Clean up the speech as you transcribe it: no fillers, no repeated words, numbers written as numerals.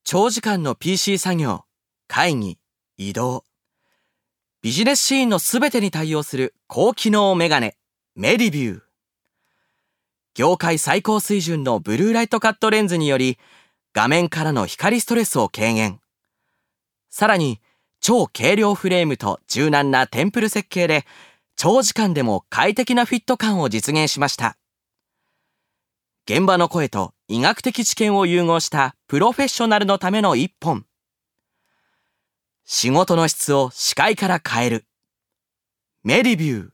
長時間の PC 作業、会議、移動。ビジネスシーンのすべてに対応する高機能メガネ、メディビュー。業界最高水準のブルーライトカットレンズにより、画面からの光ストレスを軽減。さらに、超軽量フレームと柔軟なテンプル設計で、長時間でも快適なフィット感を実現しました。現場の声と医学的知見を融合したプロフェッショナルのための一本。仕事の質を視界から変える。メディビュー。